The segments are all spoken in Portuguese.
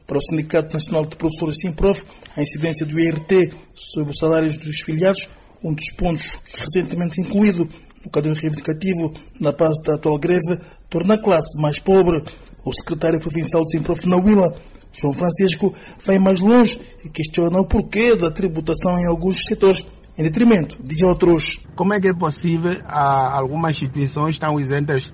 Para o Sindicato Nacional de Professores SINPROF, a incidência do IRT sobre os salários dos filiados, um dos pontos recentemente incluído no quadro reivindicativo na base da atual greve, torna a classe mais pobre. O secretário provincial de SINPROF na Huila, João Francisco, vai mais longe e questiona o porquê da tributação em alguns setores em detrimento de outros. Como é que é possível algumas instituições estão isentas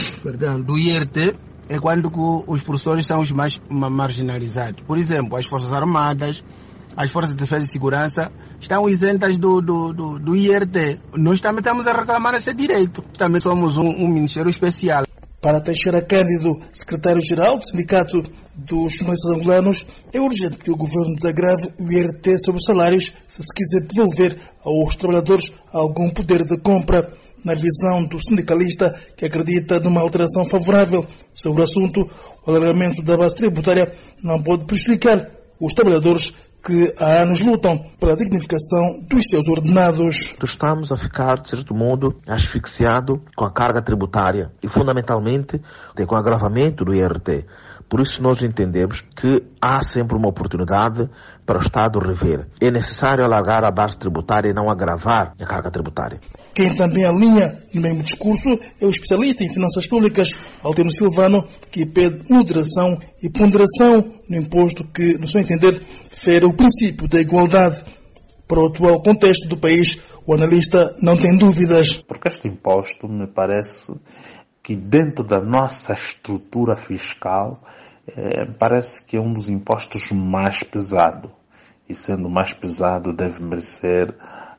do IRT é quando os professores são os mais marginalizados? Por exemplo, as Forças Armadas, as Forças de Defesa e Segurança estão isentas do IRT. Nós também estamos a reclamar esse direito. Também somos um ministério especial. Para Teixeira Cândido, secretário-geral do Sindicato dos Jornalistas Angolanos, é urgente que o governo desagrave o IRT sobre os salários se quiser devolver aos trabalhadores algum poder de compra. Na visão do sindicalista, que acredita numa alteração favorável sobre o assunto, o alargamento da base tributária não pode prejudicar os trabalhadores que há anos lutam pela dignificação dos seus ordenados. Estamos a ficar, de certo modo, asfixiados com a carga tributária e, fundamentalmente, com o agravamento do IRT. Por isso, nós entendemos que há sempre uma oportunidade para o Estado rever. É necessário alargar a base tributária e não agravar a carga tributária. Quem também alinha no mesmo discurso é o especialista em finanças públicas, Altino Silvano, que pede moderação e ponderação no imposto que, no seu entender, fere o princípio da igualdade. Para o atual contexto do país, o analista não tem dúvidas. Porque este imposto me parece que dentro da nossa estrutura fiscal, parece que é um dos impostos mais pesados. E sendo mais pesado, deve merecer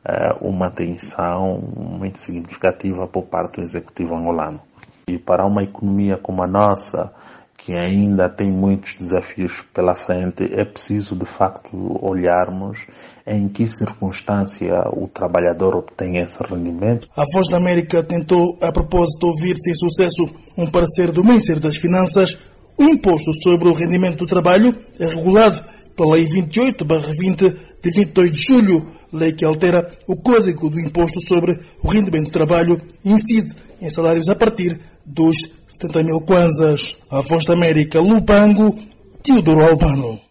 uma atenção muito significativa por parte do Executivo angolano. E para uma economia como a nossa, que ainda tem muitos desafios pela frente, é preciso de facto olharmos em que circunstância o trabalhador obtém esse rendimento. A Voz da América tentou, a propósito, ouvir sem sucesso um parecer do Ministério das Finanças. O imposto sobre o rendimento do trabalho é regulado pela Lei 28/20 de 22 de julho, lei que altera o Código do Imposto sobre o Rendimento do Trabalho e incide em salários a partir dos 70 mil kwanzas. A Voz da América, Lubango, Teodoro Albano.